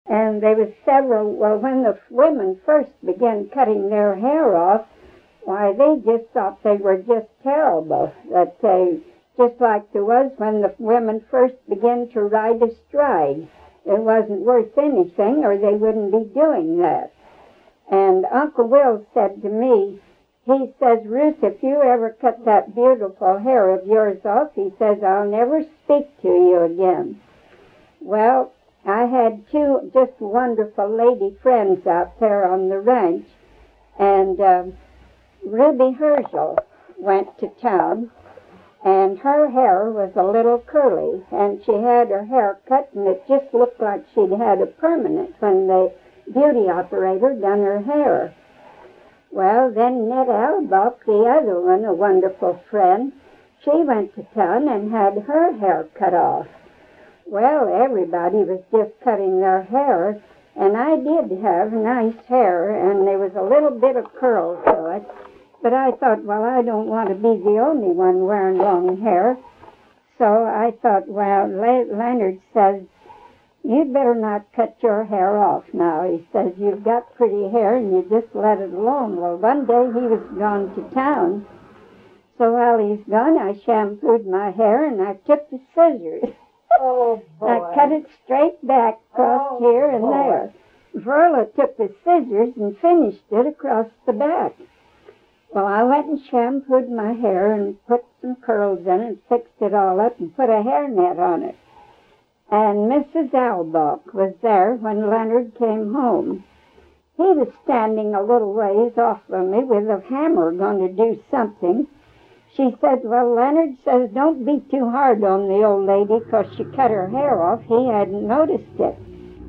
And there was several, well, when the women first began cutting their hair off, why, they just thought they were just terrible. That they, just like there was when the women first began to ride astride. It wasn't worth anything, or they wouldn't be doing that. And Uncle Will said to me, he says, Ruth, if you ever cut that beautiful hair of yours off, he says, I'll never speak to you again. Well, I had two just wonderful lady friends out there on the ranch, and Ruby Herschel went to town, and her hair was a little curly, and she had her hair cut, and it just looked like she'd had a permanent when the beauty operator done her hair. Well, then Ned Albach, the other one, a wonderful friend, she went to town and had her hair cut off. Well, everybody was just cutting their hair, and I did have nice hair, and there was a little bit of curl to it. But I thought, well, I don't want to be the only one wearing long hair. So I thought, well, Leonard says, you'd better not cut your hair off now. He says, you've got pretty hair, and you just let it alone. Well, one day he was gone to town. So while he's gone, I shampooed my hair, and I took the scissors. Oh, boy. I cut it straight back across here and there. Verla took the scissors and finished it across the back. Well, I went and shampooed my hair and put some curls in it, fixed it all up, and put a hairnet on it. And Mrs. Albach was there when Leonard came home. He was standing a little ways off from me with a hammer going to do something. She said, well, Leonard says, don't be too hard on the old lady because she cut her hair off. He hadn't noticed it.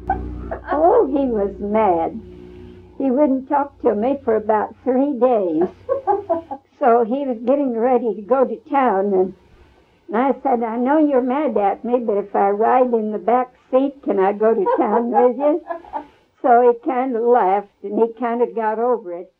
Oh, he was mad. He wouldn't talk to me for about 3 days. So he was getting ready to go to town, and I said, I know you're mad at me, but if I ride in the back seat, can I go to town with you? So he kind of laughed, and he kind of got over it.